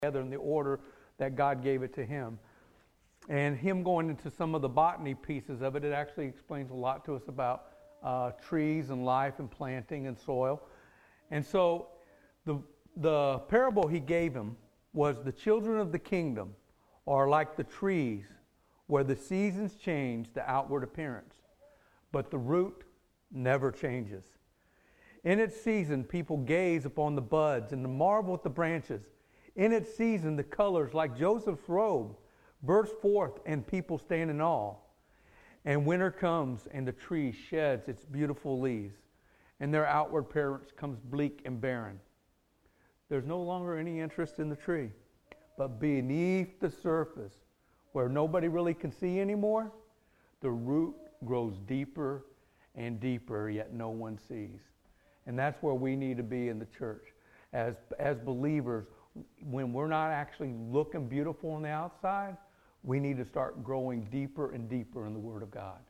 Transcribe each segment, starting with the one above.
together in the order that God gave it to him. And him going into some of the botany pieces of it, it actually explains a lot to us about trees and life and planting and soil. And so the parable he gave him was the children of the kingdom are like the trees where the seasons change the outward appearance, but the root never changes. In its season, people gaze upon the buds and marvel at the branches. In its season, the colors, like Joseph's robe, burst forth and people stand in awe. And winter comes and the tree sheds its beautiful leaves, and their outward appearance comes bleak and barren. There's no longer any interest in the tree, but beneath the surface, where nobody really can see anymore, the root grows deeper and deeper, yet no one sees. And that's where we need to be in the church. As believers, when we're not actually looking beautiful on the outside, we need to start growing deeper and deeper in the Word of God.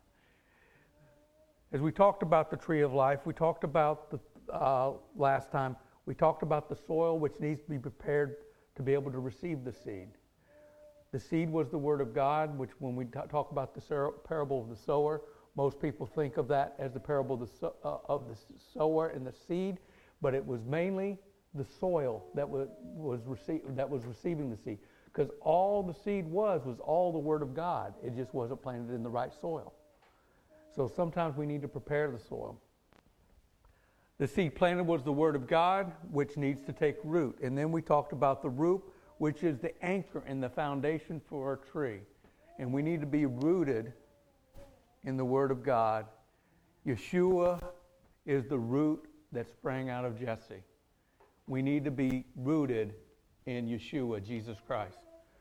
As we talked about the tree of life, we talked about the last time, we talked about the soil which needs to be prepared to be able to receive the seed. The seed was the Word of God, which when we talk about the parable of the sower, most people think of that as the parable of the sower and the seed, but it was mainly the soil that was receiving the seed, because all the seed was all the Word of God. It just wasn't planted in the right soil. So sometimes we need to prepare the soil. The seed planted was the Word of God, which needs to take root. And then we talked about the root, which is the anchor and the foundation for a tree. And we need to be rooted in the Word of God. Yeshua is the root that sprang out of Jesse. We need to be rooted in Yeshua, Jesus Christ.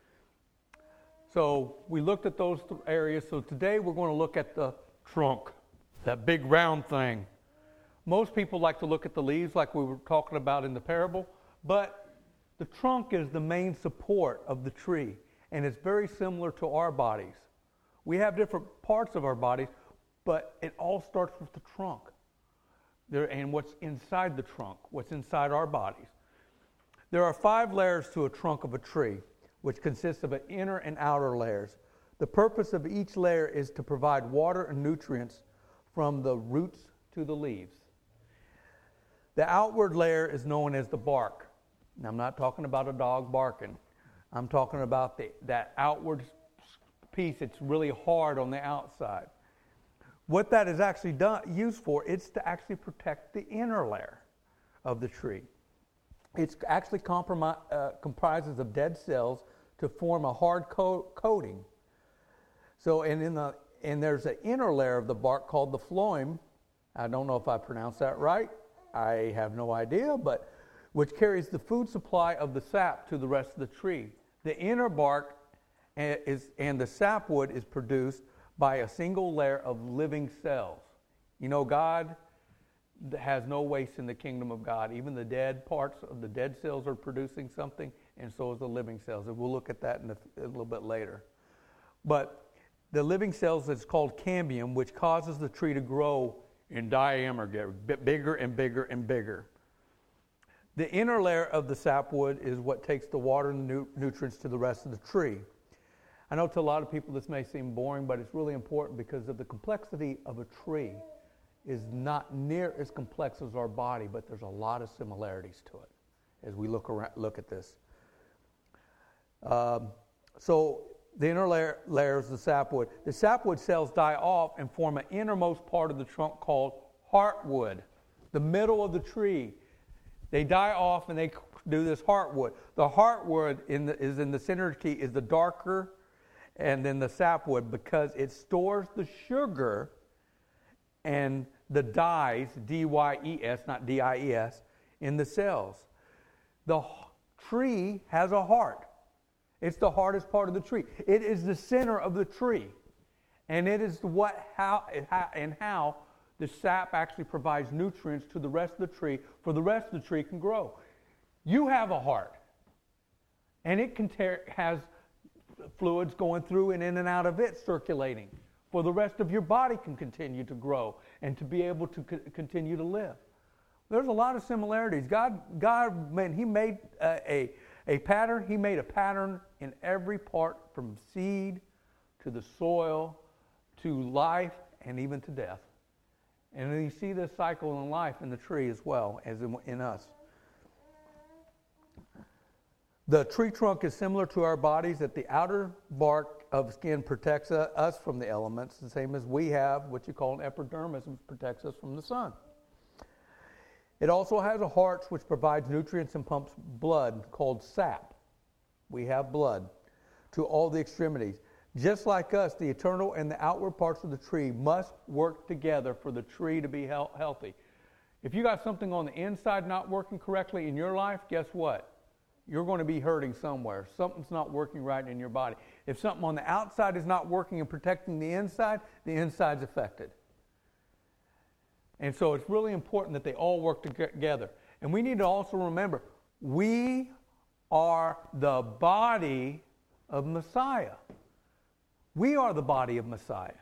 So we looked at those areas. So today we're going to look at the trunk, that big round thing. Most people like to look at the leaves like we were talking about in the parable, but the trunk is the main support of the tree, and it's very similar to our bodies. We have different parts of our bodies, but it all starts with the trunk. And what's inside the trunk, what's inside our bodies. There are 5 layers to a trunk of a tree, which consists of an inner and outer layers. The purpose of each layer is to provide water and nutrients from the roots to the leaves. The outward layer is known as the bark. Now, I'm not talking about a dog barking. I'm talking about that outward piece. It's really hard on the outside. What that is actually used for, it's to actually protect the inner layer of the tree. It actually comprises of dead cells to form a hard coating. So, and there's an inner layer of the bark called the phloem. I don't know if I pronounced that right. I have no idea, but which carries the food supply of the sap to the rest of the tree. The inner bark and the sapwood is produced by a single layer of living cells. You know, God has no waste in the kingdom of God. Even the dead parts of the dead cells are producing something, and so is the living cells. And we'll look at that in a little bit later. But the living cells is called cambium, which causes the tree to grow in diameter, get bigger and bigger and bigger. The inner layer of the sapwood is what takes the water and the nutrients to the rest of the tree. I know to a lot of people this may seem boring, but it's really important because of the complexity of a tree is not near as complex as our body, but there's a lot of similarities to it as we look at this. So the inner layer is the sapwood. The sapwood cells die off and form an innermost part of the trunk called heartwood, the middle of the tree. They die off and they do this heartwood. The heartwood is in the center key is the darker, and then the sapwood, because it stores the sugar and the dyes, D-Y-E-S, not D-I-E-S, in the cells. The tree has a heart. It's the hardest part of the tree. It is the center of the tree. And it is how the sap actually provides nutrients to the rest of the tree, for the rest of the tree can grow. You have a heart. And it has fluids going through and in and out of it circulating, for the rest of your body can continue to grow and to be able to continue to live. There's a lot of similarities. God, man, He made A pattern, he made a pattern in every part, from seed to the soil to life and even to death. And you see this cycle in life in the tree as well as in us. The tree trunk is similar to our bodies, that the outer bark of skin protects us from the elements, the same as we have what you call an epidermis, which protects us from the sun. It also has a heart which provides nutrients and pumps blood, called sap. We have blood to all the extremities. Just like us, the internal and the outward parts of the tree must work together for the tree to be healthy. If you got something on the inside not working correctly in your life, guess what? You're going to be hurting somewhere. Something's not working right in your body. If something on the outside is not working and protecting the inside's affected. And so it's really important that they all work together. And we need to also remember, we are the body of Messiah. We are the body of Messiah.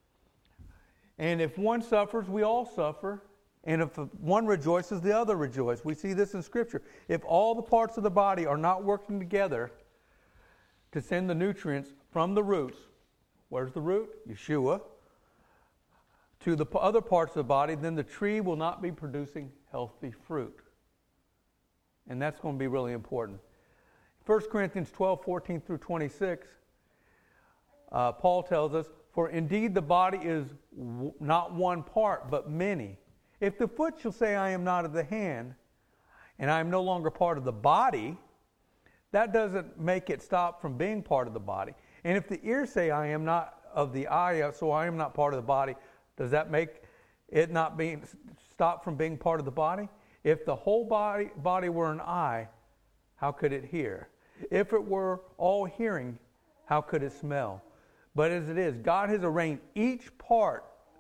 And if one suffers, we all suffer. And if one rejoices, the other rejoices. We see this in Scripture. If all the parts of the body are not working together to send the nutrients from the roots, where's the root? Yeshua. To the other parts of the body, then the tree will not be producing healthy fruit. And that's going to be really important. 1 Corinthians 12, 14 through 26, Paul tells us, for indeed the body is not one part, but many. If the foot shall say, I am not of the hand, and I am no longer part of the body, that doesn't make it stop from being part of the body. And if the ear say, I am not of the eye, so I am not part of the body, does that make it not being stop from being part of the body? If the whole body were an eye, how could it hear? If it were all hearing, how could it smell? But as it is, God has arranged each part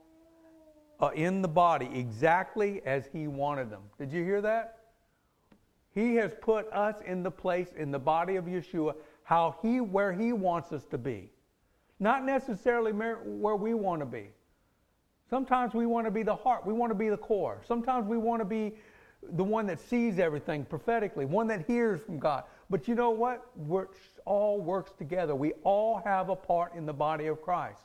in the body exactly as He wanted them. Did you hear that? He has put us in the place in the body of Yeshua where He wants us to be. Not necessarily where we want to be. Sometimes we want to be the heart. We want to be the core. Sometimes we want to be the one that sees everything prophetically, one that hears from God. But you know what? It all works together. We all have a part in the body of Christ.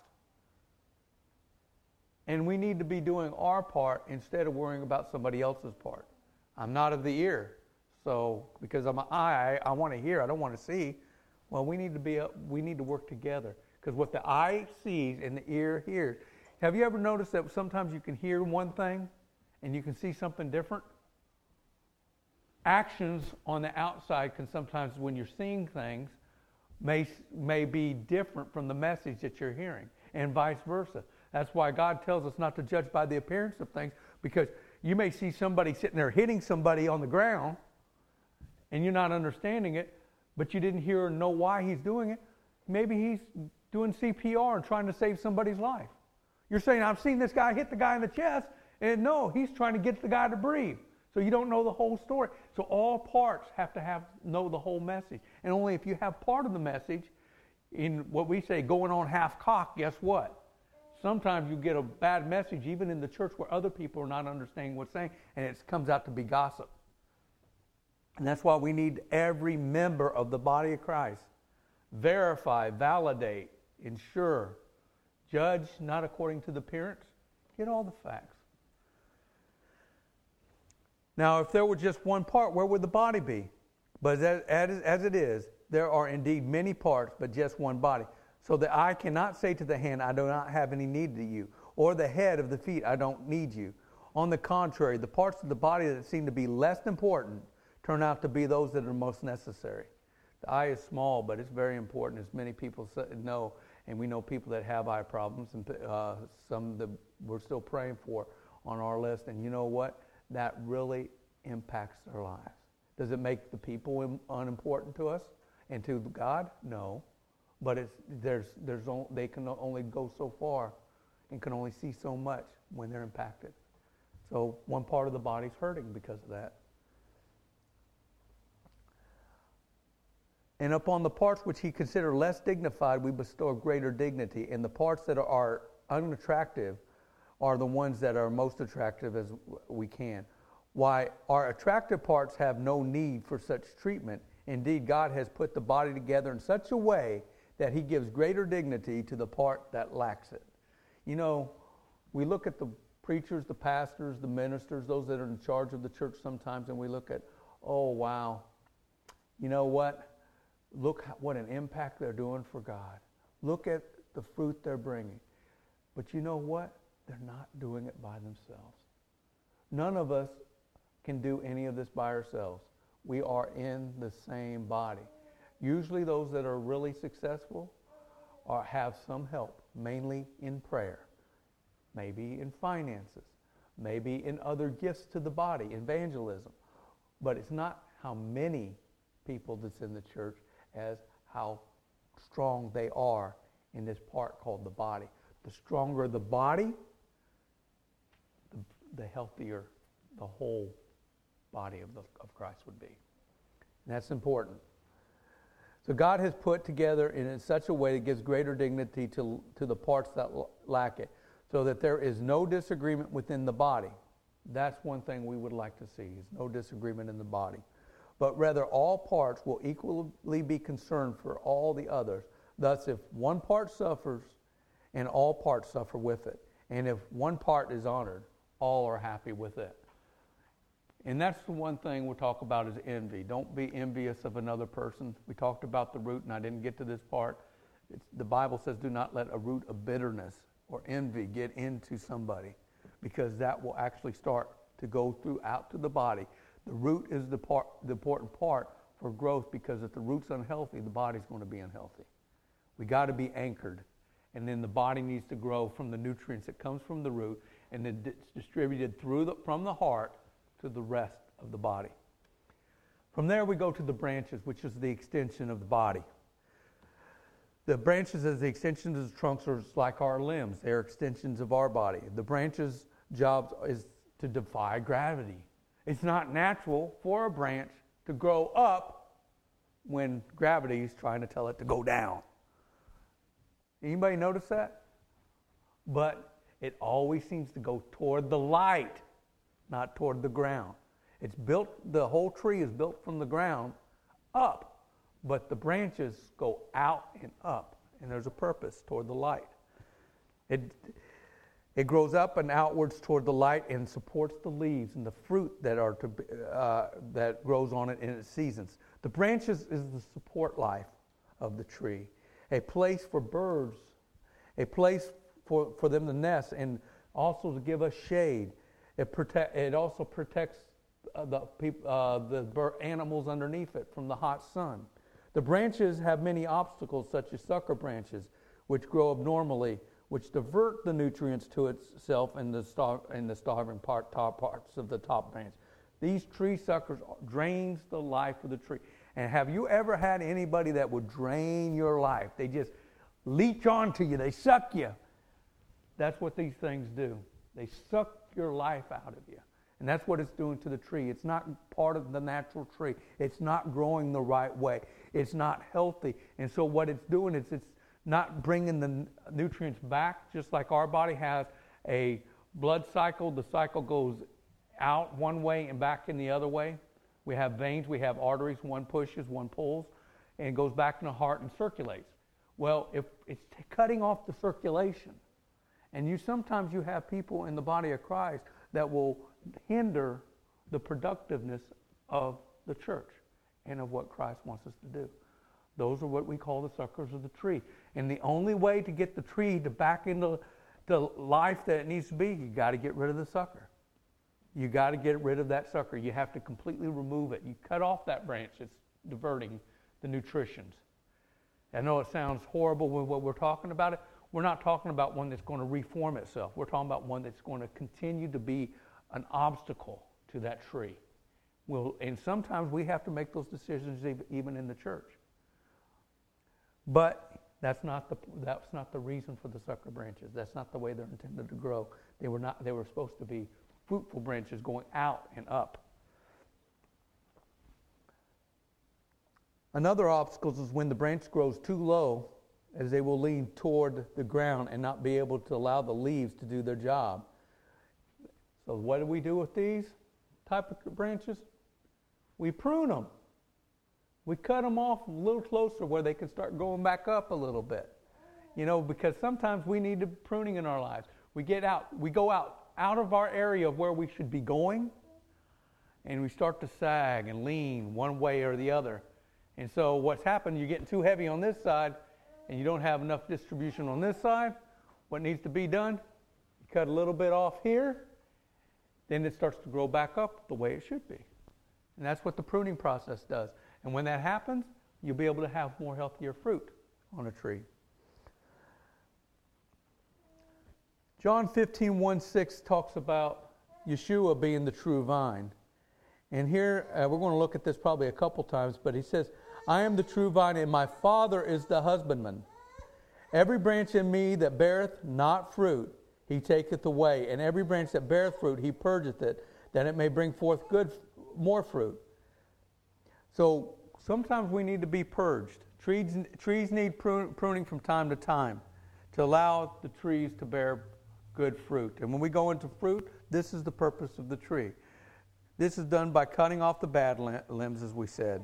And we need to be doing our part instead of worrying about somebody else's part. I'm not of the ear. So because I'm an eye, I want to hear. I don't want to see. Well, we need to work together. Because what the eye sees and the ear hears. Have you ever noticed that sometimes you can hear one thing and you can see something different? Actions on the outside can sometimes, when you're seeing things, may be different from the message that you're hearing, and vice versa. That's why God tells us not to judge by the appearance of things, because you may see somebody sitting there hitting somebody on the ground and you're not understanding it, but you didn't hear or know why he's doing it. Maybe he's doing CPR and trying to save somebody's life. You're saying, I've seen this guy hit the guy in the chest, and no, he's trying to get the guy to breathe. So you don't know the whole story. So all parts have to know the whole message. And only if you have part of the message, in what we say going on half cock, guess what? Sometimes you get a bad message even in the church where other people are not understanding what's saying, and it comes out to be gossip. And that's why we need every member of the body of Christ. Verify, validate, ensure, judge not according to the appearance. Get all the facts. Now, if there were just one part, where would the body be? But as it is, there are indeed many parts, but just one body. So the eye cannot say to the hand, I do not have any need of you, or the head of the feet, I don't need you. On the contrary, the parts of the body that seem to be less important turn out to be those that are most necessary. The eye is small, but it's very important, as many people know. And we know people that have eye problems, and some that we're still praying for on our list. And you know what? That really impacts their lives. Does it make the people unimportant to us and to God? No. But they can only go so far and can only see so much when they're impacted. So one part of the body's hurting because of that. And upon the parts which he considered less dignified, we bestow greater dignity. And the parts that are unattractive are the ones that are most attractive as we can. Why our attractive parts have no need for such treatment, Indeed, God has put the body together in such a way that he gives greater dignity to the part that lacks it. You know, we look at the preachers, the pastors, the ministers, those that are in charge of the church sometimes, and we look at, oh, wow, you know what? Look what an impact they're doing for God. Look at the fruit they're bringing. But you know what? They're not doing it by themselves. None of us can do any of this by ourselves. We are in the same body. Usually those that are really successful have some help, mainly in prayer, maybe in finances, maybe in other gifts to the body, evangelism. But it's not how many people that's in the church as how strong they are in this part called the body. The stronger the body, the healthier the whole body of Christ would be. And that's important. So God has put together in such a way that gives greater dignity to the parts that lack it, so that there is no disagreement within the body. That's one thing we would like to see, is no disagreement in the body. But rather all parts will equally be concerned for all the others. Thus, if one part suffers, and all parts suffer with it. And if one part is honored, all are happy with it. And that's the one thing we'll talk about is envy. Don't be envious of another person. We talked about the root, and I didn't get to this part. The Bible says do not let a root of bitterness or envy get into somebody, because that will actually start to go throughout to the body. The root is the important part for growth, because if the root's unhealthy, the body's going to be unhealthy. We got to be anchored. And then the body needs to grow from the nutrients that comes from the root, and then it's distributed from the heart to the rest of the body. From there we go to the branches, which is the extension of the body. The branches as the extensions of the trunks are like our limbs. They're extensions of our body. The branches' job is to defy gravity. It's not natural for a branch to grow up when gravity is trying to tell it to go down. Anybody notice that? But it always seems to go toward the light, not toward the ground. It's built, the whole tree is built from the ground up, but the branches go out and up, and there's a purpose toward the light. It grows up and outwards toward the light and supports the leaves and the fruit that grows on it in its seasons. The branches is the support life of the tree, a place for birds, a place for them to nest, and also to give us shade. It also protects the animals underneath it from the hot sun. The branches have many obstacles, such as sucker branches, which grow abnormally, which divert the nutrients to itself in the starving top parts of the top branch. These tree suckers drains the life of the tree. And have you ever had anybody that would drain your life? They just leech onto you. They suck you. That's what these things do. They suck your life out of you. And that's what it's doing to the tree. It's not part of the natural tree. It's not growing the right way. It's not healthy. And so what it's doing is it's not bringing the nutrients back, just like our body has a blood cycle. The cycle goes out one way and back in the other way. We have veins, we have arteries, one pushes, one pulls, and it goes back in the heart and circulates. Well, if it's cutting off the circulation, and sometimes you have people in the body of Christ that will hinder the productiveness of the church and of what Christ wants us to do. Those are what we call the suckers of the tree. And the only way to get the tree to back into the life that it needs to be, you got to get rid of the sucker. You got to get rid of that sucker. You have to completely remove it. You cut off that branch that's diverting the nutritions. I know it sounds horrible with what we're talking about. We're not talking about one that's going to reform itself. We're talking about one that's going to continue to be an obstacle to that tree. And sometimes we have to make those decisions even in the church. But that's not the reason for the sucker branches. That's not the way they're intended to grow. They were supposed to be fruitful branches going out and up. Another obstacle is when the branch grows too low, as they will lean toward the ground and not be able to allow the leaves to do their job. So what do we do with these type of branches? We prune them. We cut them off a little closer where they can start going back up a little bit. Because sometimes we need pruning in our lives. We go out of our area of where we should be going, and we start to sag and lean one way or the other. And so what's happened, you're getting too heavy on this side, and you don't have enough distribution on this side. What needs to be done? You cut a little bit off here, then it starts to grow back up the way it should be. And that's what the pruning process does. And when that happens, you'll be able to have more healthier fruit on a tree. John 15:1-6 talks about Yeshua being the true vine. And here, we're going to look at this probably a couple times, but he says, I am the true vine, and my Father is the husbandman. Every branch in me that beareth not fruit, he taketh away. And every branch that beareth fruit, he purgeth it, that it may bring forth more fruit. So sometimes we need to be purged. Trees need pruning from time to time to allow the trees to bear good fruit. And when we go into fruit, this is the purpose of the tree. This is done by cutting off the bad limbs, as we said.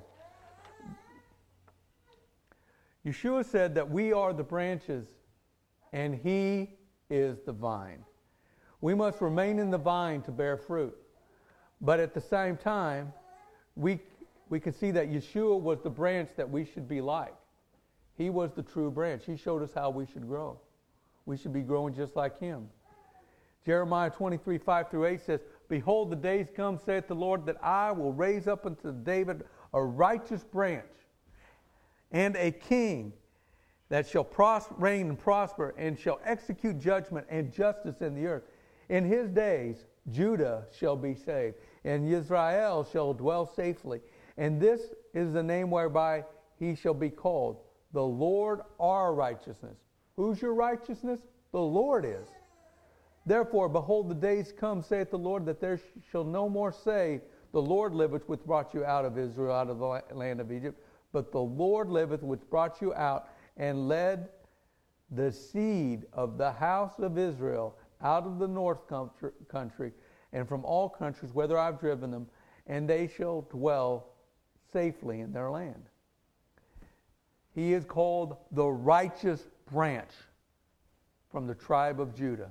Yeshua said that we are the branches and he is the vine. We must remain in the vine to bear fruit. But at the same time, we can see that Yeshua was the branch that we should be like. He was the true branch. He showed us how we should grow. We should be growing just like him. Jeremiah 23:5-8 says, Behold, the days come, saith the Lord, that I will raise up unto David a righteous branch and a king that shall reign and prosper and shall execute judgment and justice in the earth. In his days, Judah shall be saved, and Israel shall dwell safely. And this is the name whereby he shall be called, the Lord our righteousness. Who's your righteousness? The Lord is. Therefore, behold, the days come, saith the Lord, that there shall no more say, the Lord liveth which brought you out of Israel, out of the land of Egypt, but the Lord liveth which brought you out and led the seed of the house of Israel out of the north country and from all countries whither I've driven them, and they shall dwell safely in their land. He is called the righteous branch from the tribe of Judah.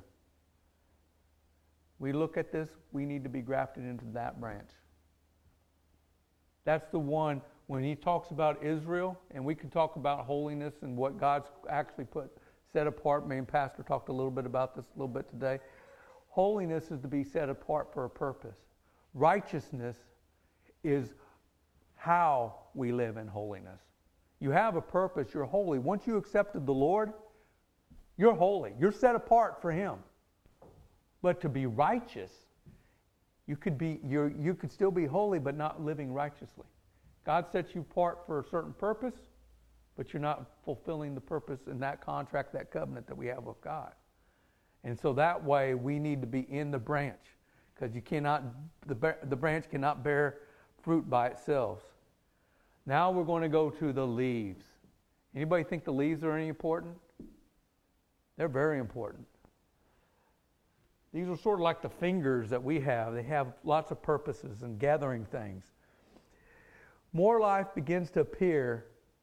We look at this, we need to be grafted into that branch. That's the one, when he talks about Israel, and we can talk about holiness and what God's actually set apart. Me and Pastor talked a little bit about this a little bit today. Holiness is to be set apart for a purpose. Righteousness is how we live in holiness. You have a purpose, you're holy. Once you accepted the Lord, you're holy. You're set apart for him. But to be righteous, you could still be holy but not living righteously. God sets you apart for a certain purpose, but you're not fulfilling the purpose in that contract, that covenant that we have with God. And so that way we need to be in the branch, because the branch cannot bear fruit by itself. Now we're going to go to the leaves. Anybody think the leaves are any important? They're very important. These are sort of like the fingers that we have. They have lots of purposes in gathering things. More life begins to appear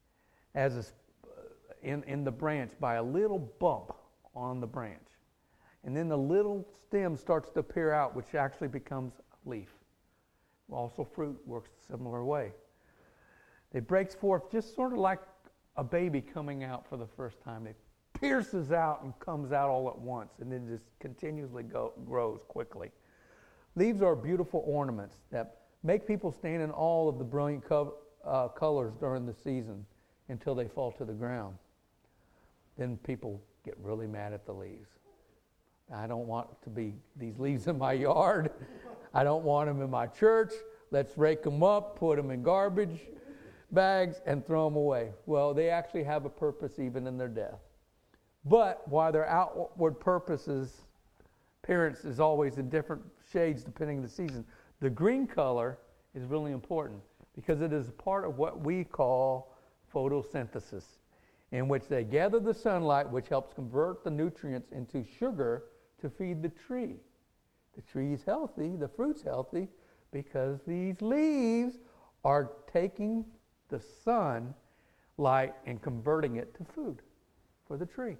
in the branch by a little bump on the branch. And then the little stem starts to appear out, which actually becomes a leaf. Also, fruit works a similar way. It breaks forth just sort of like a baby coming out for the first time. It pierces out and comes out all at once, and then just continuously grows quickly. Leaves are beautiful ornaments that make people stand in awe of the brilliant colors during the season until they fall to the ground. Then people get really mad at the leaves. I don't want these leaves in my yard. I don't want them in my church. Let's rake them up, put them in garbage bags, and throw them away. Well, they actually have a purpose even in their death. But while their outward appearance is always in different shades depending on the season, the green color is really important because it is part of what we call photosynthesis, in which they gather the sunlight, which helps convert the nutrients into sugar to feed the tree. The tree's healthy, the fruit's healthy, because these leaves are taking the sunlight and converting it to food for the tree.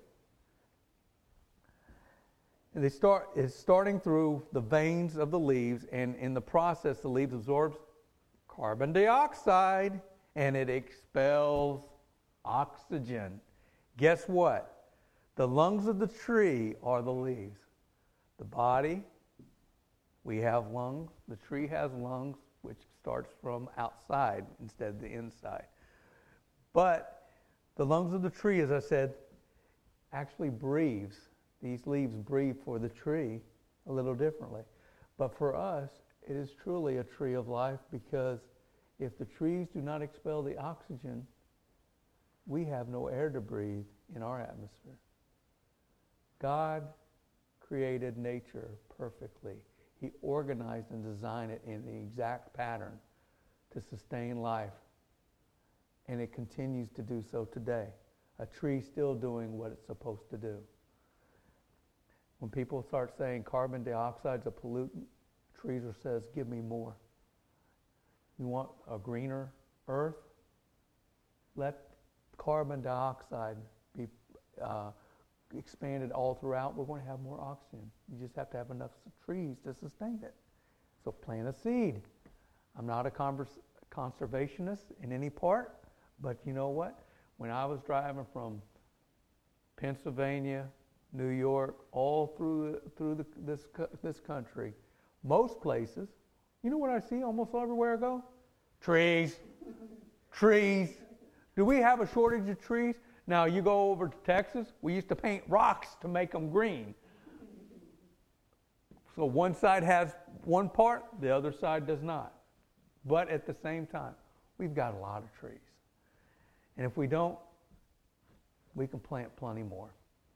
And it's starting through the veins of the leaves, and in the process, the leaves absorbs carbon dioxide, and it expels oxygen. Guess what? The lungs of the tree are the leaves. The body, we have lungs. The tree has lungs, which starts from outside instead of the inside. But the lungs of the tree, as I said, actually breathes. These leaves breathe for the tree a little differently. But for us, it is truly a tree of life, because if the trees do not expel the oxygen, we have no air to breathe in our atmosphere. God created nature perfectly. He organized and designed it in the exact pattern to sustain life. And it continues to do so today. A tree still doing what it's supposed to do. When people start saying carbon dioxide is a pollutant, trees says, give me more. You want a greener earth? Let carbon dioxide be expanded all throughout. We're going to have more oxygen. You just have to have enough trees to sustain it. So plant a seed. I'm not a conservationist in any part, but you know what? When I was driving from Pennsylvania, New York, all through this country, most places, you know what I see almost everywhere I go? Trees. Trees. Do we have a shortage of trees? Now, you go over to Texas, we used to paint rocks to make them green. So one side has one part, the other side does not. But at the same time, we've got a lot of trees. And if we don't, we can plant plenty more.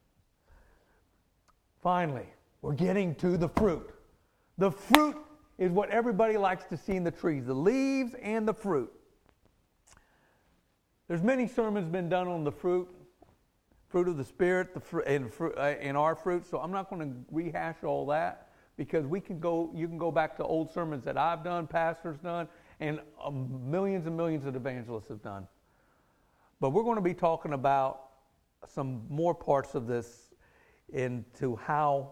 Finally, we're getting to the fruit. The fruit is what everybody likes to see in the trees, the leaves and the fruit. There's many sermons been done on the fruit of the Spirit, and our fruit. So I'm not going to rehash all that, because you can go back to old sermons that I've done, pastors done, and millions and millions of evangelists have done. But we're going to be talking about some more parts of this into how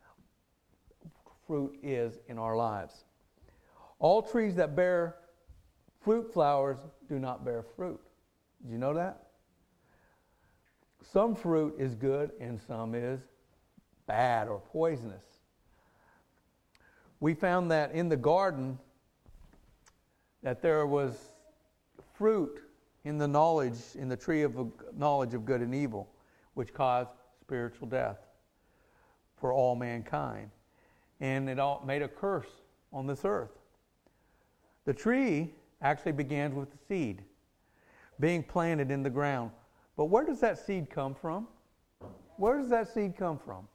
fruit is in our lives. All trees that bear fruit flowers do not bear fruit. Did you know that? Some fruit is good and some is bad or poisonous. We found that in the garden that there was fruit in the tree of knowledge of good and evil, which caused spiritual death for all mankind. And it all made a curse on this earth. The tree actually begins with the seed being planted in the ground. But where does that seed come from? Where does that seed come from?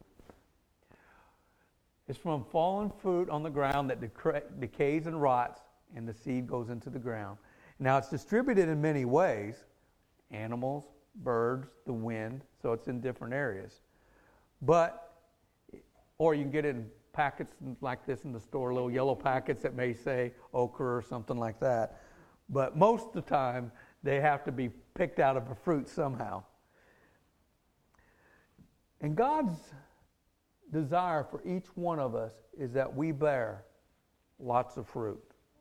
It's from fallen fruit on the ground that decays and rots, and the seed goes into the ground. Now, it's distributed in many ways. Animals, birds, the wind, so it's in different areas. Or you can get it in packets like this in the store, little yellow packets that may say okra or something like that. But most of the time, they have to be picked out of a fruit somehow. And God's desire for each one of us is that we bear lots of fruit.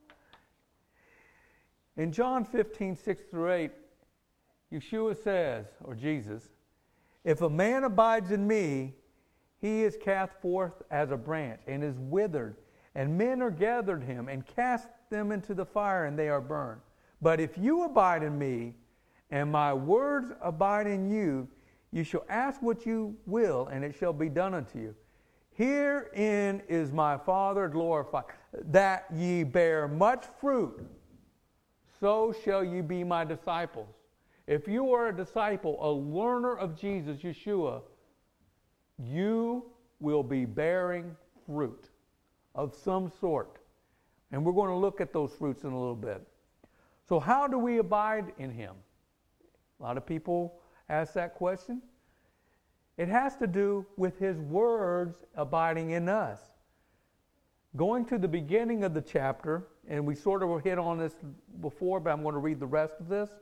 In John 15:6-8, Yeshua says, or Jesus, if a man abides in me, he is cast forth as a branch and is withered, and men are gathered him and cast them into the fire, and they are burned. But if you abide in me, and my words abide in you, you shall ask what you will, and it shall be done unto you. Herein is my Father glorified, that ye bear much fruit, so shall ye be my disciples. If you are a disciple, a learner of Jesus, Yeshua, you will be bearing fruit of some sort. And we're going to look at those fruits in a little bit. So how do we abide in him? A lot of people ask that question. It has to do with his words abiding in us. Going to the beginning of the chapter, and we sort of hit on this before, but I'm going to read the rest of this.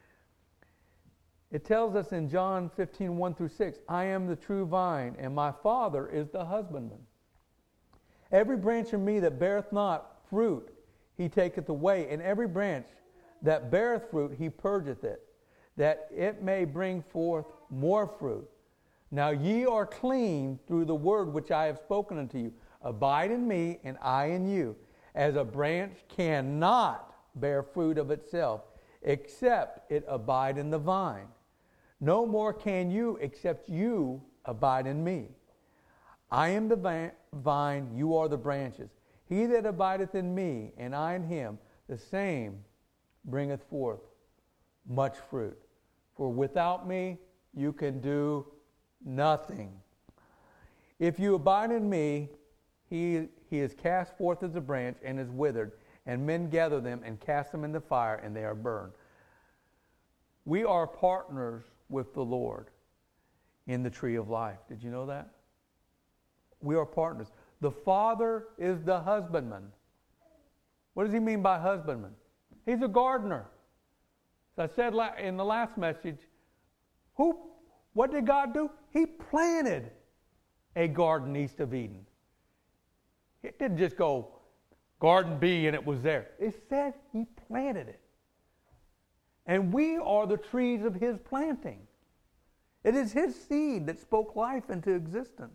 It tells us in John 15, 1 through 6, I am the true vine, and my Father is the husbandman. Every branch in me that beareth not fruit, he taketh away, and every branch that beareth fruit, he purgeth it, that it may bring forth more fruit. Now ye are clean through the word which I have spoken unto you. Abide in me, and I in you. As a branch cannot bear fruit of itself, except it abide in the vine. No more can you, except you abide in me. I am the vine, you are the branches. He that abideth in me, and I in him, the same bringeth forth much fruit. For without me, you can do nothing. If you abide in me, he is cast forth as a branch and is withered, and men gather them and cast them in the fire, and they are burned. We are partners with the Lord in the tree of life. Did you know that? We are partners. The Father is the husbandman. What does he mean by husbandman? He's a gardener. As I said in the last message, what did God do? He planted a garden east of Eden. It didn't just go Garden B and it was there. It said he planted it. And we are the trees of his planting. It is his seed that spoke life into existence.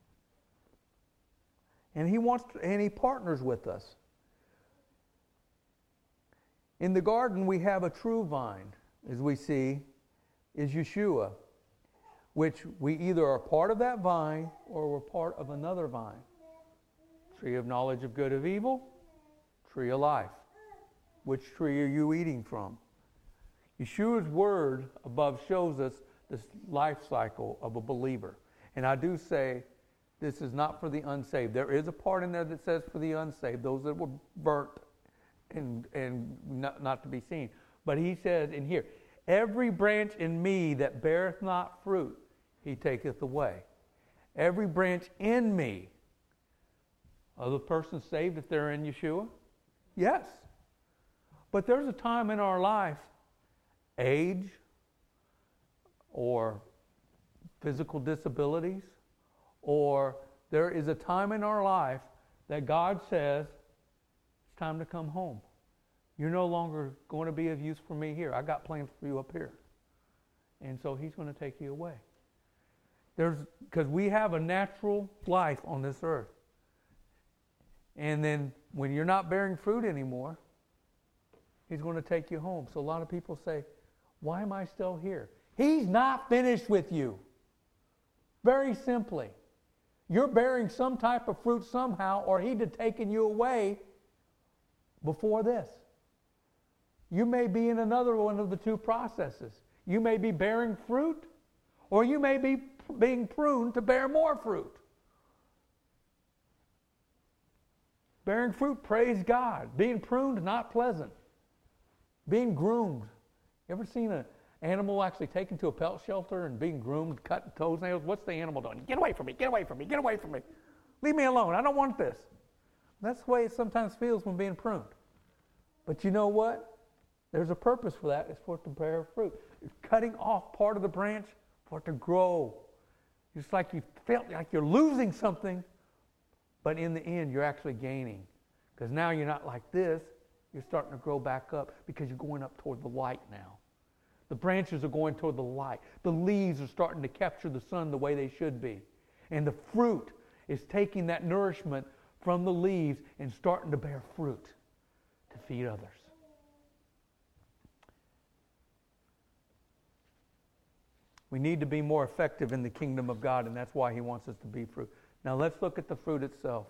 And he partners with us. In the garden, we have a true vine, as we see, is Yeshua, which we either are part of that vine or we're part of another vine. Tree of knowledge of good of evil, tree of life. Which tree are you eating from? Yeshua's word above shows us this life cycle of a believer. And I do say this is not for the unsaved. There is a part in there that says for the unsaved, those that were burnt and not to be seen. But he says in here, every branch in me that beareth not fruit, he taketh away. Every branch in me. Are the persons saved if they're in Yeshua? Yes. But there's a time in our life, age or physical disabilities, or there is a time in our life that God says, it's time to come home. You're no longer going to be of use for me here. I got plans for you up here. And so he's going to take you away. Because we have a natural life on this earth. And then when you're not bearing fruit anymore, he's going to take you home. So a lot of people say, why am I still here? He's not finished with you. Very simply. You're bearing some type of fruit somehow, or he'd have taken you away before this. You may be in another one of the two processes. You may be bearing fruit, or you may be being pruned to bear more fruit. Bearing fruit, praise God. Being pruned, not pleasant. Being groomed. You ever seen an animal actually taken to a pet shelter and being groomed, cutting toenails? What's the animal doing? Get away from me, get away from me, get away from me. Leave me alone, I don't want this. That's the way it sometimes feels when being pruned. But you know what? There's a purpose for that. It's for it to bear fruit. It's cutting off part of the branch for it to grow. It's like you felt like you're losing something, but in the end, you're actually gaining. Because now you're not like this. You're starting to grow back up because you're going up toward the light now. The branches are going toward the light. The leaves are starting to capture the sun the way they should be. And the fruit is taking that nourishment from the leaves and starting to bear fruit to feed others. We need to be more effective in the kingdom of God, and that's why he wants us to be fruit. Now let's look at the fruit itself.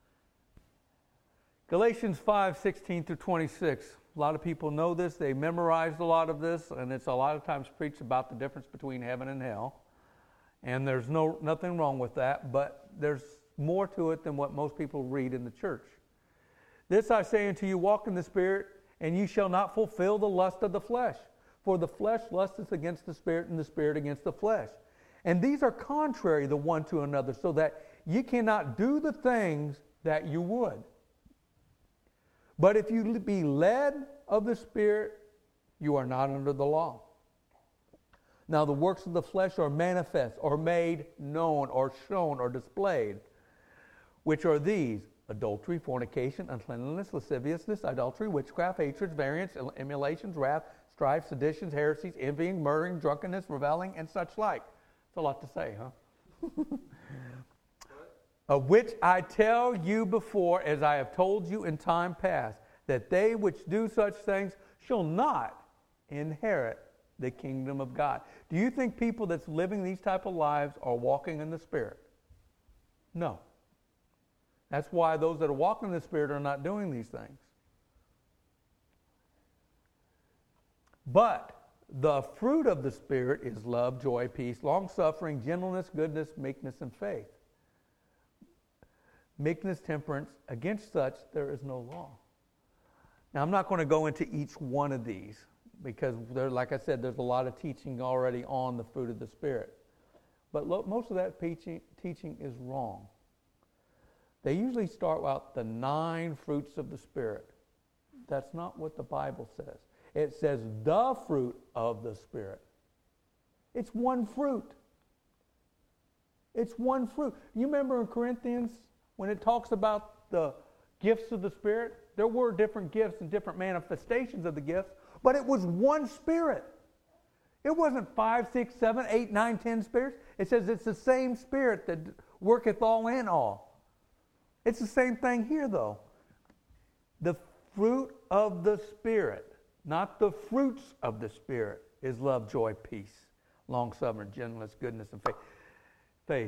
Galatians 5:16 through 26. A lot of people know this. They memorized a lot of this, and it's a lot of times preached about the difference between heaven and hell. And there's nothing wrong with that, but there's more to it than what most people read in the church. This I say unto you, walk in the Spirit, and ye shall not fulfill the lust of the flesh. For the flesh lusteth against the Spirit, and the Spirit against the flesh. And these are contrary the one to another, so that ye cannot do the things that you would. But if you be led of the Spirit, you are not under the law. Now the works of the flesh are manifest, or made known, or shown, or displayed, which are these: adultery, fornication, uncleanness, lasciviousness, idolatry, witchcraft, hatred, variance, emulations, wrath, strife, seditions, heresies, envying, murdering, drunkenness, reveling, and such like. It's a lot to say, huh? Of which I tell you before, as I have told you in time past, that they which do such things shall not inherit the kingdom of God. Do you think people that's living these type of lives are walking in the Spirit? No. That's why those that are walking in the Spirit are not doing these things. But the fruit of the Spirit is love, joy, peace, long-suffering, gentleness, goodness, meekness, and faith. Meekness, temperance, against such there is no law. Now, I'm not going to go into each one of these because, like I said, there's a lot of teaching already on the fruit of the Spirit. But most of that teaching is wrong. They usually start out the 9 fruits of the Spirit. That's not what the Bible says. It says the fruit of the Spirit. It's one fruit. It's one fruit. You remember in Corinthians when it talks about the gifts of the Spirit? There were different gifts and different manifestations of the gifts, but it was one Spirit. It wasn't 5, 6, 7, 8, 9, 10 spirits. It says it's the same Spirit that worketh all in all. It's the same thing here, though. The fruit of the Spirit, not the fruits of the Spirit, is love, joy, peace, long-suffering, gentleness, goodness, and faith.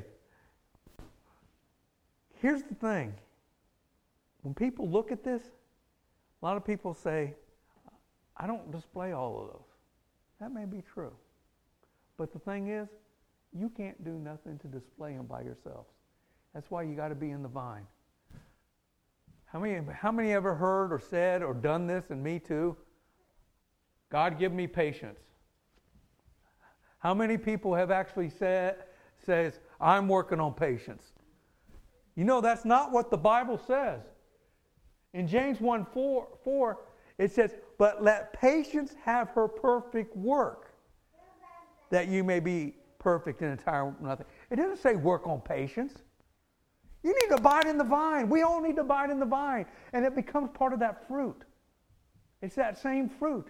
Here's the thing. When people look at this, a lot of people say, I don't display all of those. That may be true. But the thing is, you can't do nothing to display them by yourselves. That's why you got to be in the vine. How many ever heard or said or done this, and me too? God, give me patience. How many people have actually says, I'm working on patience? You know, that's not what the Bible says. In James 1:4, it says, but let patience have her perfect work, that you may be perfect and entire nothing. It doesn't say work on patience. You need to abide in the vine. We all need to abide in the vine. And it becomes part of that fruit. It's that same fruit.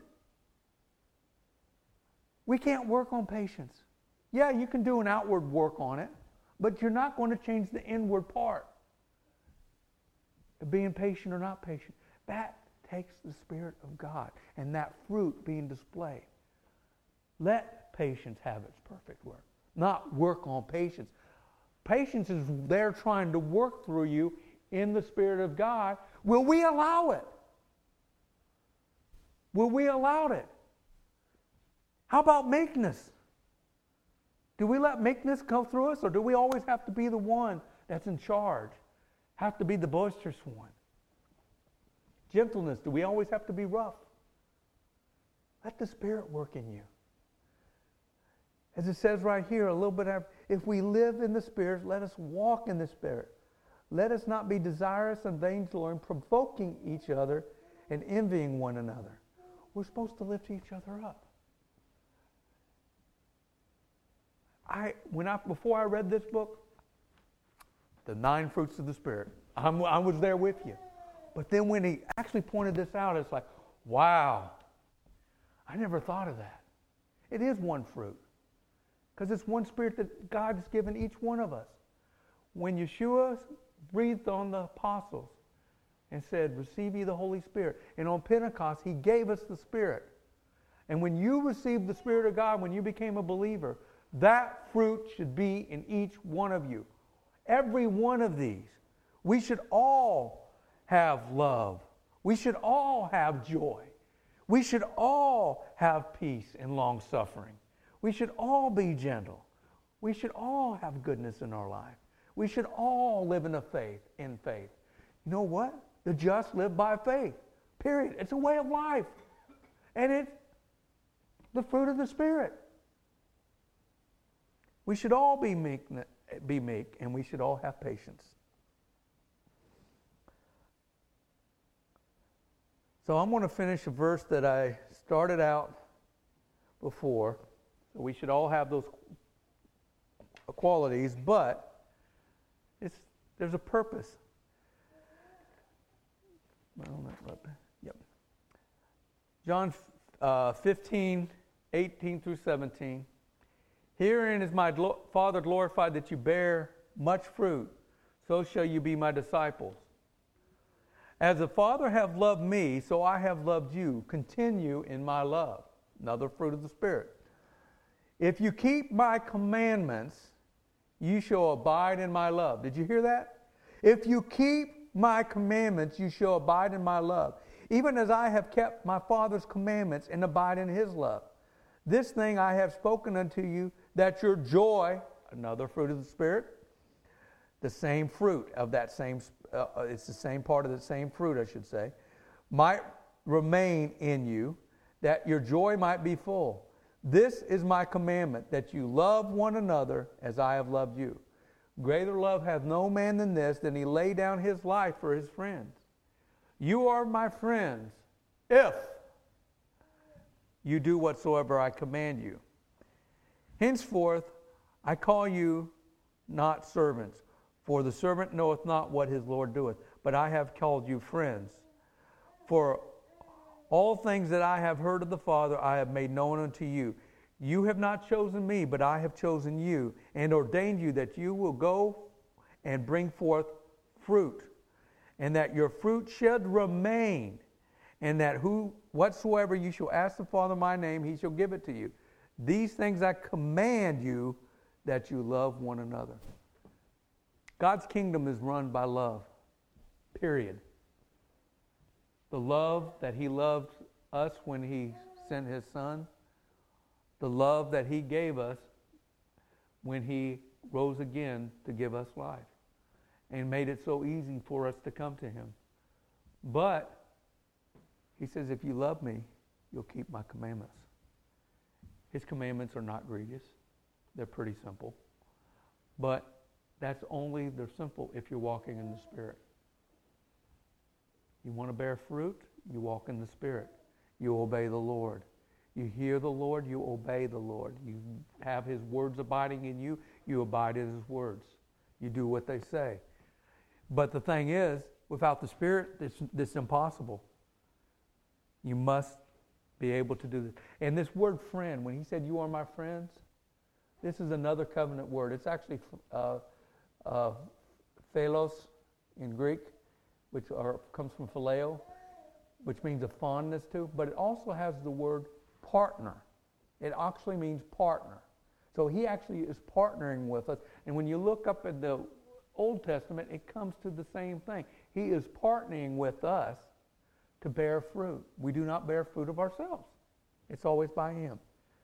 We can't work on patience. Yeah, you can do an outward work on it, but you're not going to change the inward part. Being patient or not patient. That takes the Spirit of God and that fruit being displayed. Let patience have its perfect work, not work on patience. Patience is there trying to work through you in the Spirit of God. Will we allow it? Will we allow it? How about meekness? Do we let meekness go through us, or do we always have to be the one that's in charge? Have to be the boisterous one? Gentleness, do we always have to be rough? Let the Spirit work in you. As it says right here, a little bit after, if we live in the Spirit, let us walk in the Spirit. Let us not be desirous and vainglory, provoking each other and envying one another. We're supposed to lift each other up. Before I read this book, the 9 fruits of the Spirit, I was there with you. But then when he actually pointed this out, it's like, wow, I never thought of that. It is one fruit. Because it's one Spirit that God's given each one of us. When Yeshua breathed on the apostles and said, receive ye the Holy Spirit. And on Pentecost, he gave us the Spirit. And when you received the Spirit of God, when you became a believer, that fruit should be in each one of you. Every one of these. We should all have love. We should all have joy. We should all have peace and long suffering. We should all be gentle. We should all have goodness in our life. We should all live in faith. You know what? The just live by faith. Period. It's a way of life. And it's the fruit of the Spirit. We should all be meek, and we should all have patience. So I'm going to finish a verse that I started out before. So we should all have those qualities, but there's a purpose. Yep. John 15, 18 through 17. Herein is my Father glorified, that you bear much fruit, so shall you be my disciples. As the Father hath loved me, so I have loved you. Continue in my love. Another fruit of the Spirit. If you keep my commandments, you shall abide in my love. Did you hear that? If you keep my commandments, you shall abide in my love. Even as I have kept my Father's commandments and abide in his love. This thing I have spoken unto you, that your joy, another fruit of the Spirit, the same fruit of that same, it's the same part of the same fruit, I should say, might remain in you, that your joy might be full. This is my commandment, that you love one another as I have loved you. Greater love hath no man than this, than he lay down his life for his friends. You are my friends, if you do whatsoever I command you. Henceforth, I call you not servants, for the servant knoweth not what his Lord doeth, but I have called you friends. For all things that I have heard of the Father, I have made known unto you. You have not chosen me, but I have chosen you, and ordained you that you will go and bring forth fruit, and that your fruit should remain, and that whatsoever you shall ask the Father in my name, he shall give it to you. These things I command you, that you love one another. God's kingdom is run by love, period. The love that he loved us when he sent his Son, the love that he gave us when he rose again to give us life and made it so easy for us to come to him. But he says, if you love me, you'll keep my commandments. His commandments are not grievous. They're pretty simple. But they're simple if you're walking in the Spirit. You want to bear fruit? You walk in the Spirit. You obey the Lord. You hear the Lord, you obey the Lord. You have his words abiding in you, you abide in his words. You do what they say. But the thing is, without the Spirit, this is impossible. You must be able to do this. And this word friend, when he said, you are my friends, this is another covenant word. It's actually philos in Greek, which comes from phileo, which means a fondness to, but it also has the word partner. It actually means partner. So he actually is partnering with us. And when you look up at the Old Testament, it comes to the same thing. He is partnering with us to bear fruit. We do not bear fruit of ourselves. It's always by him.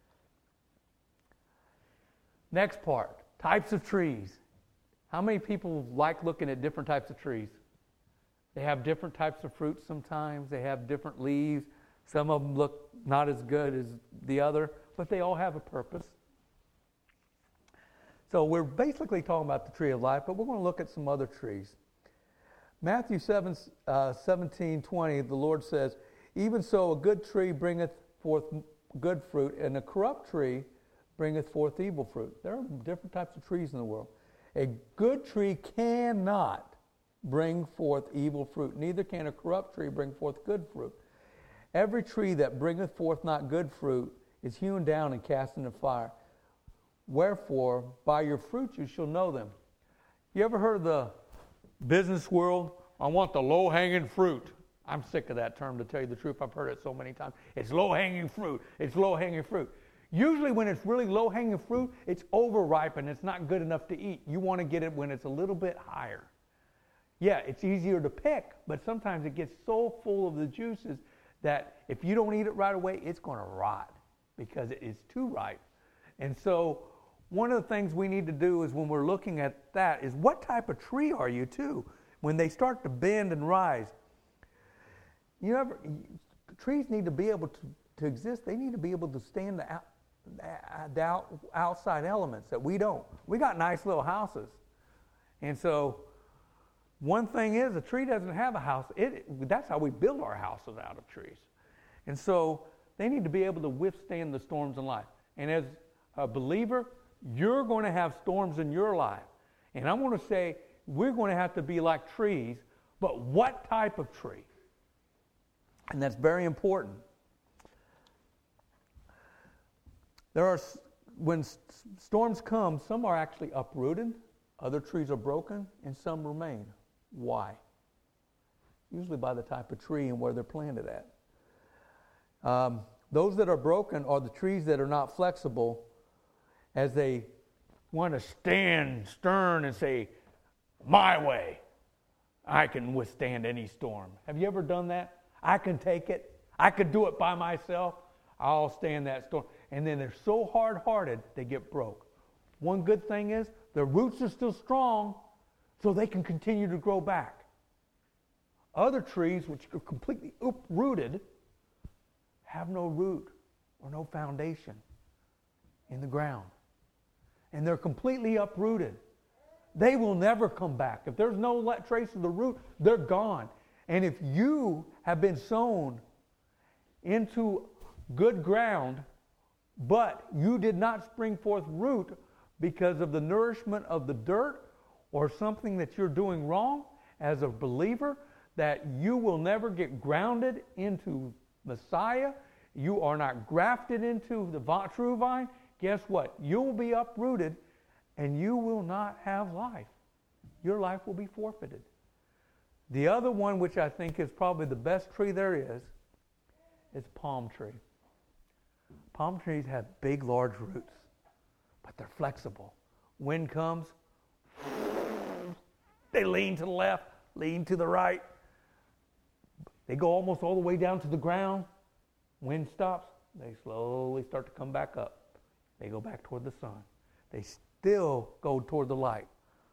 Next part, types of trees. How many people like looking at different types of trees? They have different types of fruits sometimes. They have different leaves. Some of them look not as good as the other, but they all have a purpose. So we're basically talking about the tree of life, but we're going to look at some other trees. Matthew 17:20, the Lord says, even so a good tree bringeth forth good fruit, and a corrupt tree bringeth forth evil fruit. There are different types of trees in the world. A good tree cannot bring forth evil fruit, neither can a corrupt tree bring forth good fruit. Every tree that bringeth forth not good fruit is hewn down and cast into fire. Wherefore, by your fruit you shall know them. You ever heard of the business world? I want the low-hanging fruit. I'm sick of that term, to tell you the truth. I've heard it so many times. It's low-hanging fruit. It's low-hanging fruit. Usually when it's really low-hanging fruit, it's overripe and it's not good enough to eat. You want to get it when it's a little bit higher. Yeah, it's easier to pick, but sometimes it gets so full of the juices that if you don't eat it right away, it's going to rot because it is too ripe. And so one of the things we need to do is when we're looking at that is what type of tree are you too? When they start to bend and rise. Trees need to be able to exist. They need to be able to stand the outside elements that we don't. We got nice little houses. And so One thing is, a tree doesn't have a house. That's how we build our houses, out of trees. And so they need to be able to withstand the storms in life. And as a believer, you're going to have storms in your life. And I want to say, we're going to have to be like trees, but what type of tree? And that's very important. When storms come, some are actually uprooted, other trees are broken, and some remain. Why? Usually by the type of tree and where they're planted at. Those that are broken are the trees that are not flexible, as they want to stand stern and say, my way, I can withstand any storm. Have you ever done that? I can take it. I could do it by myself. I'll stand that storm. And then they're so hard-hearted, they get broke. One good thing is, their roots are still strong, so they can continue to grow back. Other trees, which are completely uprooted, have no root or no foundation in the ground. And they're completely uprooted. They will never come back. If there's no trace of the root, they're gone. And if you have been sown into good ground, but you did not spring forth root because of the nourishment of the dirt or something that you're doing wrong as a believer, that you will never get grounded into Messiah, you are not grafted into the true vine, guess what? You will be uprooted and you will not have life. Your life will be forfeited. The other one, which I think is probably the best tree there is palm tree. Palm trees have big, large roots, but they're flexible. Wind comes, they lean to the left, lean to the right. They go almost all the way down to the ground. Wind stops, they slowly start to come back up. They go back toward the sun. They still go toward the light.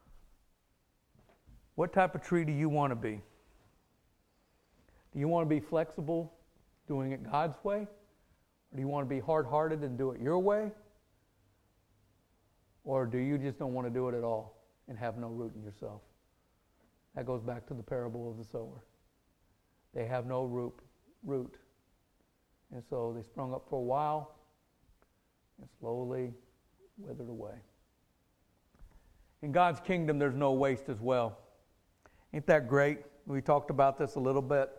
What type of tree do you want to be? Do you want to be flexible, doing it God's way? Or do you want to be hard-hearted and do it your way? Or do you just don't want to do it at all and have no root in yourself? That goes back to the parable of the sower. They have no root. And so they sprung up for a while and slowly withered away. In God's kingdom, there's no waste as well. Ain't that great? We talked about this a little bit.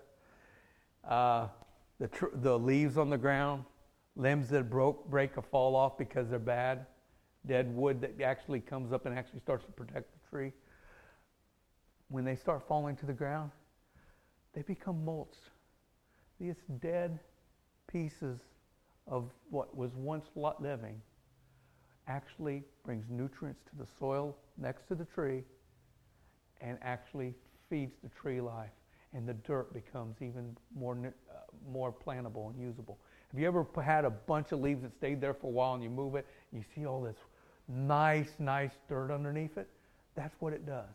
The leaves on the ground, limbs that break or fall off because they're bad, dead wood that actually comes up and actually starts to protect the tree. When they start falling to the ground, they become mulch. These dead pieces of what was once living actually brings nutrients to the soil next to the tree and actually feeds the tree life, and the dirt becomes even more plantable and usable. Have you ever had a bunch of leaves that stayed there for a while and you move it and you see all this nice dirt underneath it? That's what it does.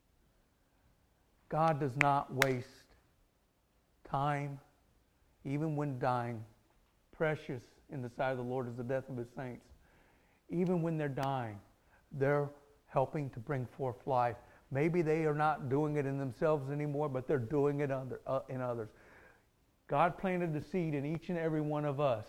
God does not waste time, even when dying. Precious in the sight of the Lord is the death of his saints. Even when they're dying, they're helping to bring forth life. Maybe they are not doing it in themselves anymore, but they're doing it in others. God planted the seed in each and every one of us.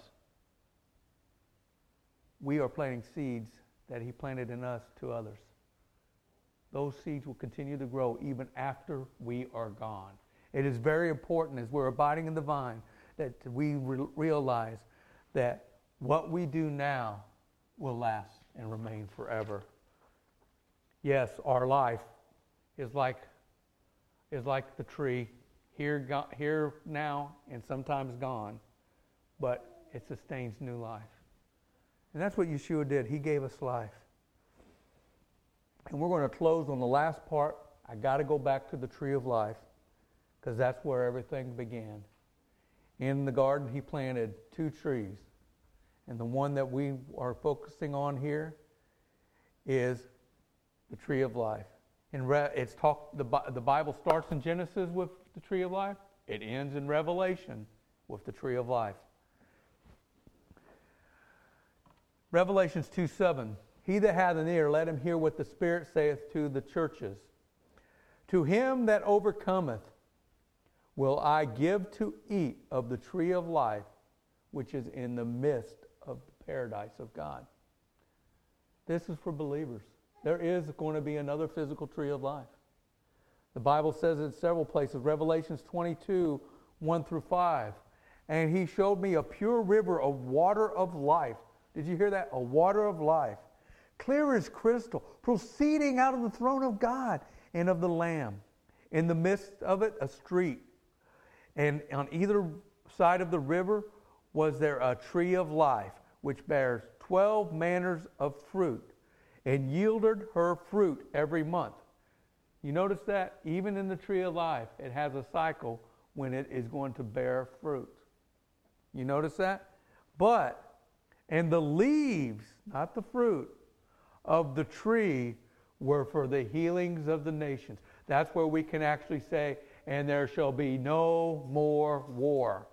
We are planting seeds that he planted in us to others. Those seeds will continue to grow even after we are gone. It is very important as we're abiding in the vine that we realize that what we do now will last and remain forever. Yes, our life is like the tree, here now and sometimes gone, but it sustains new life. And that's what Yeshua did. He gave us life. And we're going to close on the last part. I got to go back to the tree of life because that's where everything began. In the garden, he planted 2 trees. And the one that we are focusing on here is the tree of life. The Bible starts in Genesis with the tree of life. It ends in Revelation with the tree of life. Revelations 2:7. He that hath an ear, let him hear what the Spirit saith to the churches. To him that overcometh will I give to eat of the tree of life, which is in the midst of the paradise of God. This is for believers. There is going to be another physical tree of life. The Bible says in several places, Revelations 22, 1 through 5. And he showed me a pure river of water of life. Did you hear that? A water of life. Clear as crystal, proceeding out of the throne of God and of the Lamb. In the midst of it, a street. And on either side of the river was there a tree of life, which bears 12 manners of fruit, and yielded her fruit every month. You notice that? Even in the tree of life, it has a cycle when it is going to bear fruit. You notice that? And the leaves, not the fruit, of the tree were for the healings of the nations. That's where we can actually say, and there shall be no more war.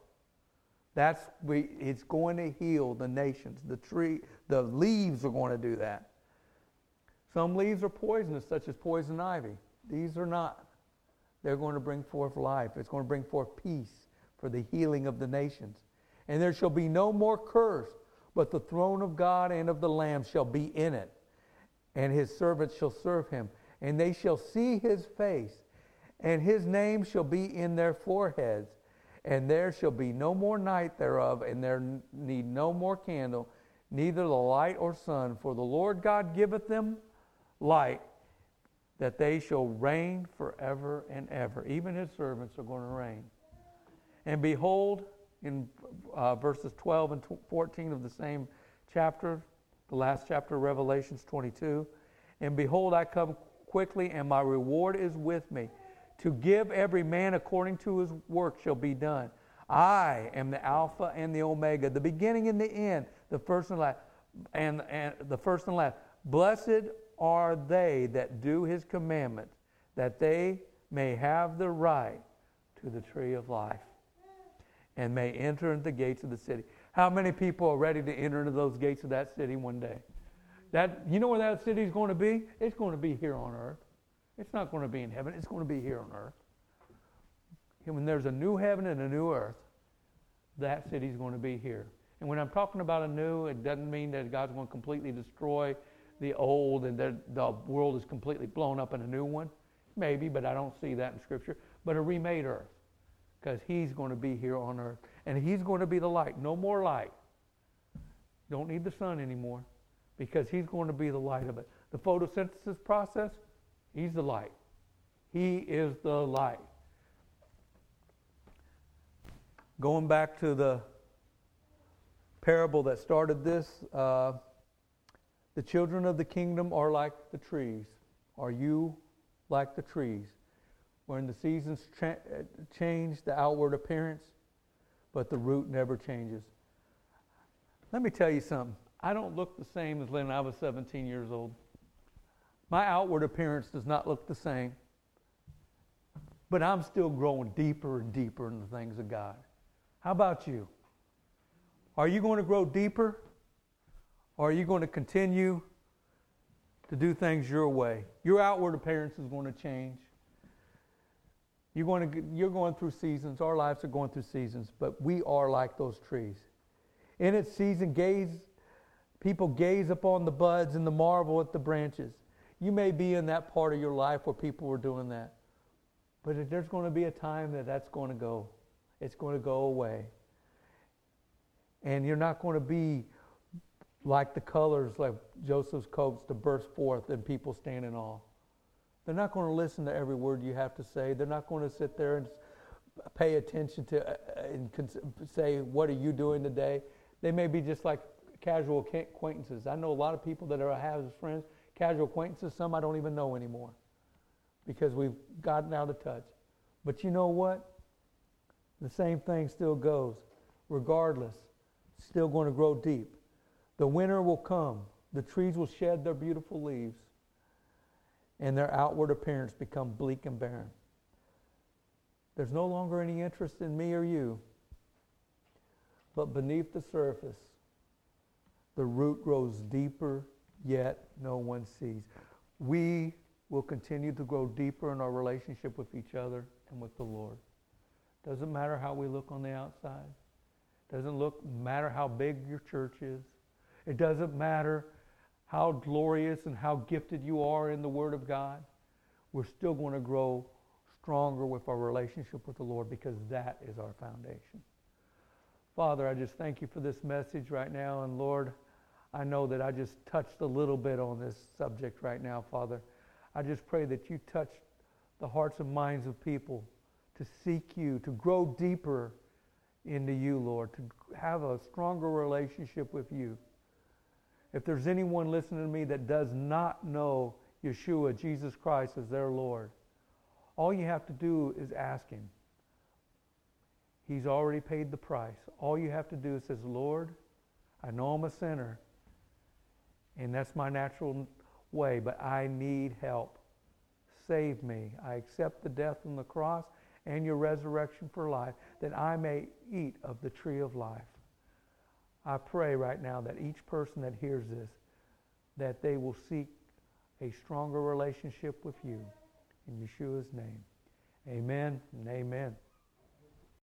It's going to heal the nations. The leaves are going to do that. Some leaves are poisonous, such as poison ivy. These are not. They're going to bring forth life. It's going to bring forth peace for the healing of the nations. And there shall be no more curse, but the throne of God and of the Lamb shall be in it, and his servants shall serve him, and they shall see his face, and his name shall be in their foreheads, and there shall be no more night thereof, and there need no more candle, neither the light or sun, for the Lord God giveth them light, that they shall reign forever and ever. Even his servants are going to reign. And behold, in verses 12 and 14 of the same chapter, the last chapter of Revelations 22, and behold, I come quickly, and my reward is with me, to give every man according to his work shall be done. I am the Alpha and the Omega, the beginning and the end, the first and last. And the first and last. Blessed are they that do his commandments, that they may have the right to the tree of life, and may enter into the gates of the city. How many people are ready to enter into those gates of that city one day? You know where that city is going to be? It's going to be here on earth. It's not going to be in heaven. It's going to be here on earth. And when there's a new heaven and a new earth, that city is going to be here. And when I'm talking about a new, it doesn't mean that God's going to completely destroy the old and that the world is completely blown up in a new one. Maybe, but I don't see that in Scripture. But a remade earth, because he's going to be here on earth. And he's going to be the light. No more light. Don't need the sun anymore, because he's going to be the light of it. The photosynthesis process, he's the light. He is the light. Going back to the parable that started this, the children of the kingdom are like the trees. Are you like the trees? When the seasons change the outward appearance, but the root never changes. Let me tell you something. I don't look the same as when I was 17 years old. My outward appearance does not look the same, but I'm still growing deeper and deeper in the things of God. How about you? Are you going to grow deeper? Or are you going to continue to do things your way? Your outward appearance is going to change. You're going through seasons. Our lives are going through seasons, but we are like those trees. In its season, people gaze upon the buds and the marvel at the branches. You may be in that part of your life where people were doing that. But there's going to be a time that's going to go. It's going to go away. And you're not going to be like the colors, like Joseph's coats, to burst forth and people stand in awe. They're not going to listen to every word you have to say. They're not going to sit there and pay attention to and say, what are you doing today? They may be just like casual acquaintances. I know a lot of people that I have as friends, casual acquaintances, some I don't even know anymore because we've gotten out of touch. But you know what? The same thing still goes. Regardless, still going to grow deep. The winter will come. The trees will shed their beautiful leaves, and their outward appearance become bleak and barren. There's no longer any interest in me or you, but beneath the surface, the root grows deeper, yet no one sees. We we'll continue to grow deeper in our relationship with each other and with the Lord. Doesn't matter how we look on the outside. Doesn't matter how big your church is. It doesn't matter how glorious and how gifted you are in the Word of God. We're still going to grow stronger with our relationship with the Lord because that is our foundation. Father, I just thank you for this message right now. And Lord, I know that I just touched a little bit on this subject right now, Father. I just pray that you touch the hearts and minds of people to seek you, to grow deeper into you, Lord, to have a stronger relationship with you. If there's anyone listening to me that does not know Yeshua, Jesus Christ, as their Lord, all you have to do is ask him. He's already paid the price. All you have to do is say, Lord, I know I'm a sinner, and that's my natural way, but I need help. Save me. I accept the death on the cross and your resurrection for life, that I may eat of the tree of life. I pray right now that each person that hears this, that they will seek a stronger relationship with you. In Yeshua's name, amen and amen.